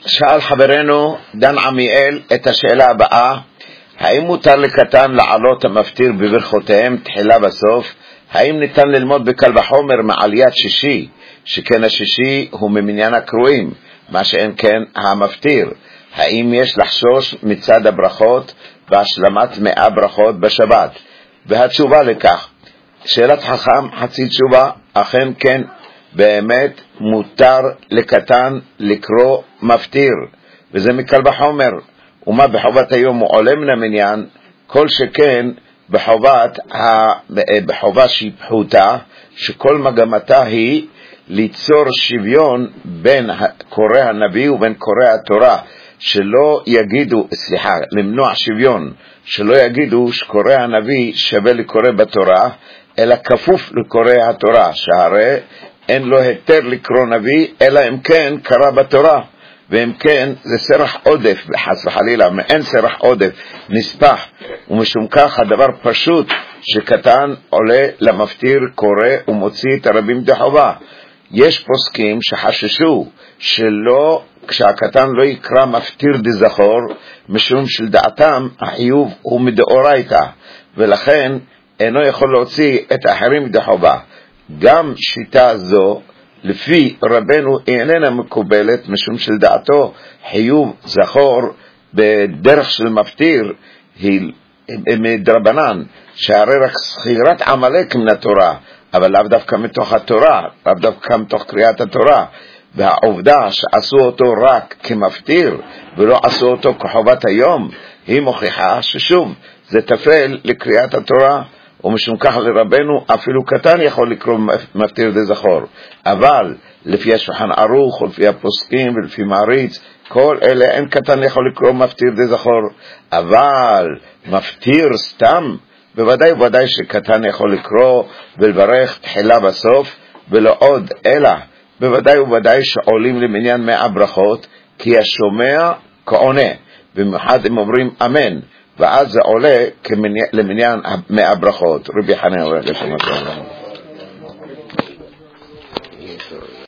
שאל חברנו דן עמיאל את השאלה הבאה: האם מותר לקטן לעלות המפטיר בברכותיהם תחילה בסוף? האם ניתן ללמוד בקל וחומר מעליית שישי, שכן השישי הוא ממניין הקרואים, מה שאין כן המפטיר? האם יש לחשוש מצד הברכות והשלמת 100 ברכות בשבת? והתשובה לכך, שאלת חכם חצי תשובה, אכן כן, באמת מותר לקטן לקרוא מפטיר, וזה מקל וחומר. ומה בחובת היום הוא עולה מן המניין, כל שכן בחובה שהיא פחותה, שכל מגמתה היא ליצור שוויון בין קורא הנביא ובין קורא התורה, שלא יגידו, למנוע שוויון, שלא יגידו שקורא הנביא שווה לקורא בתורה, אלא כפוף לקורא התורה, שהרי אין לו היתר לקרוא נביא, אלא אם כן קרא בתורה, ואם כן זה סרח עודף, חס וחלילה, אין סרח עודף, נספח, ומשום כך הדבר פשוט, שקטן עולה למפטיר, קורא ומוציא את הרבים דחובה. יש פוסקים שחששו שלא, כשהקטן לא יקרא מפטיר דזכור, משום שלדעתם החיוב הוא מדאורייתא, ולכן אינו יכול להוציא את האחרים דחובה. גם שיטה זו לפי רבנו איננה מקובלת, משום שלדעתו חיוב זכור בדרך של מפטיר היא מדרבנן, שהרי רק סחירת עמלק מן התורה, אבל לאו דווקא מתוך התורה, לאו דווקא מתוך קריאת התורה. והעובדה שעשו אותו רק כמפטיר ולא עשו אותו כחובת היום, היא מוכיחה ששוב זה תפל לקריאת התורה, ומשום כך לרבנו אפילו קטן יכול לקרוא מפטיר דזכור. אבל לפי השולחן ערוך ולפי הפוסקים ולפי מעריץ, כל אלה אין קטן יכול לקרוא מפטיר דזכור. אבל מפטיר סתם, בוודאי שקטן יכול לקרוא ולברך תחילה בסוף ולא עוד, אלא בוודאי שעולים למניין 100 ברכות, כי השומע כעונה, במיוחד הם אומרים אמן, ואז זה עולה למניין 100 ברכות. רבי חנן אומר לשמע.